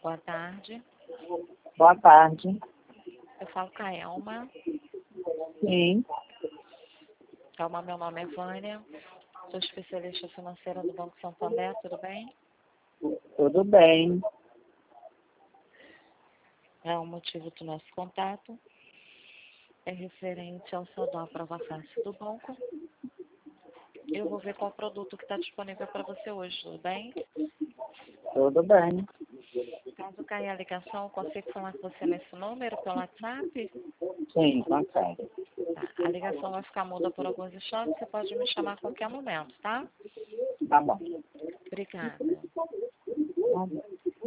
boa tarde. Boa tarde. Eu falo com a Elma. Sim, Elma, meu nome é Vânia. Sou especialista financeira do Banco Santander, tudo bem? tudo bem. O motivo do nosso contato é referente ao saldo à prova fácil do banco. Eu vou ver qual produto que está disponível para você hoje, tudo bem? Tudo bem. Caso caia a ligação, eu consigo falar com você nesse número, pelo WhatsApp? Sim, consegue. Tá. A ligação vai ficar muda por alguns instantes, você pode me chamar a qualquer momento, tá? Tá bom. Obrigada. Tá bom.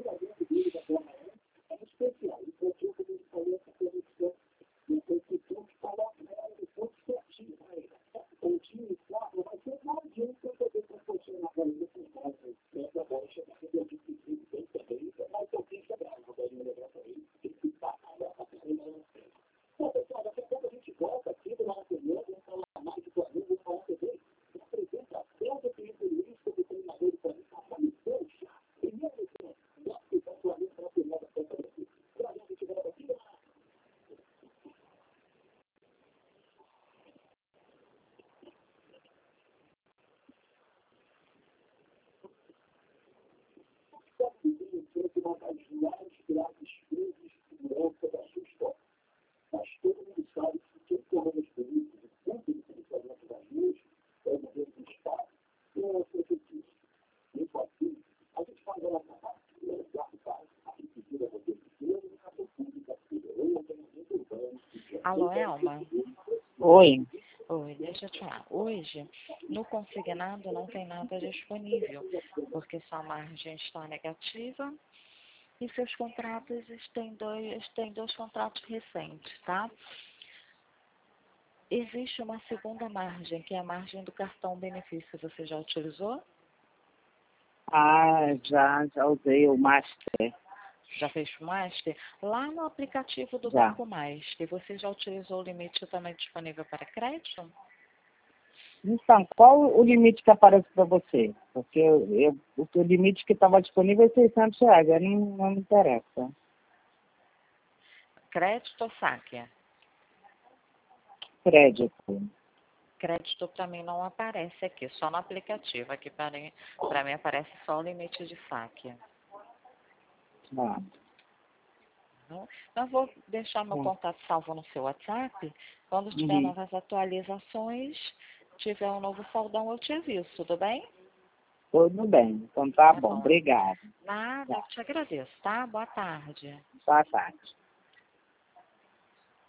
Alô, Elma? Oi. Oi, deixa eu te falar. Hoje, no consignado não tem nada disponível, porque sua margem está negativa e seus contratos têm dois contratos recentes, tá? Existe uma segunda margem, que é a margem do cartão benefício. Você já utilizou? Já usei o Master. Já fez o Master? Lá no aplicativo do Já. Banco Master, você já utilizou o limite também disponível para crédito? Então, qual o limite que aparece para você? Porque o limite que estava disponível é R$ 600, aí não me interessa. Crédito ou saque? Crédito. Crédito para mim não aparece aqui, só no aplicativo. Aqui para mim aparece só o limite de saque. Ah, Eu vou deixar meu contato salvo no seu WhatsApp. Quando tiver uhum. novas atualizações, tiver um novo saldão, eu te aviso, tudo bem? Tudo bem. Então tá Tá bom. bom. Obrigado. Nada, eu te agradeço, tá? Boa tarde. Boa tarde.